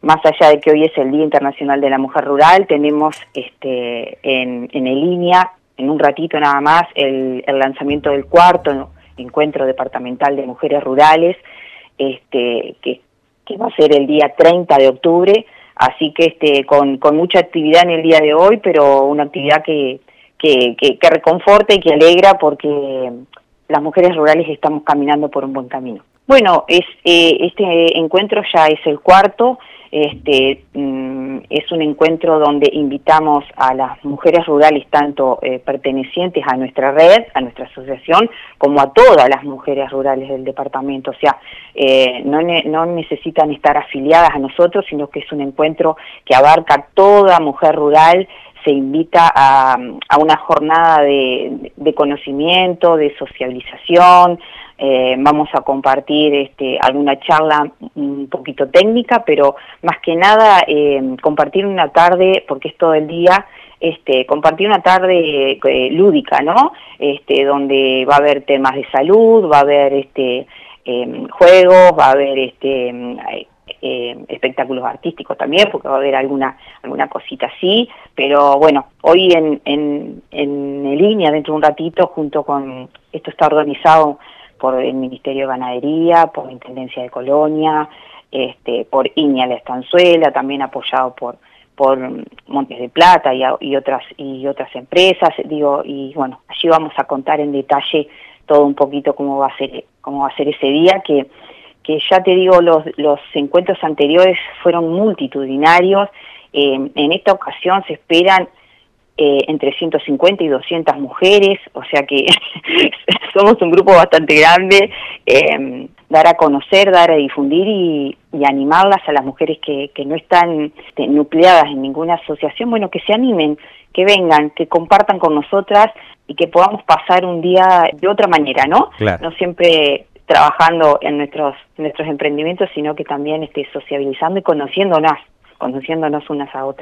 más allá de que hoy es el Día Internacional de la Mujer Rural, tenemos en línea, en un ratito nada más, el lanzamiento del cuarto encuentro departamental de mujeres rurales, que va a ser el día 30 de octubre, así que con mucha actividad en el día de hoy, pero una actividad que reconforta y que alegra, porque las mujeres rurales estamos caminando por un buen camino. Bueno, este encuentro ya es el cuarto. Es un encuentro donde invitamos a las mujeres rurales, tanto pertenecientes a nuestra red, a nuestra asociación, como a todas las mujeres rurales del departamento. O sea, no necesitan estar afiliadas a nosotros, sino que es un encuentro que abarca toda mujer rural. Se invita a una jornada de conocimiento, de socialización. Vamos a compartir alguna charla un poquito técnica, pero más que nada compartir una tarde, porque es todo el día, compartir una tarde lúdica, ¿no? Donde va a haber temas de salud, va a haber juegos, va a haber espectáculos artísticos también, porque va a haber alguna cosita así, pero bueno, hoy en línea, dentro de un ratito, junto con, esto está organizado por el Ministerio de Ganadería, por la Intendencia de Colonia, por INIA La Estanzuela, también apoyado por Montes de Plata y otras empresas, y bueno, allí vamos a contar en detalle todo un poquito cómo va a ser ese día, que ya te digo, los encuentros anteriores fueron multitudinarios. En esta ocasión se esperan entre 150 y 200 mujeres, o sea que somos un grupo bastante grande. Dar a conocer, dar a difundir y animarlas a las mujeres que no están nucleadas en ninguna asociación, bueno, que se animen, que vengan, que compartan con nosotras y que podamos pasar un día de otra manera, ¿no? Claro. No siempre trabajando en nuestros emprendimientos, sino que también sociabilizando y conociéndonos unas a otras.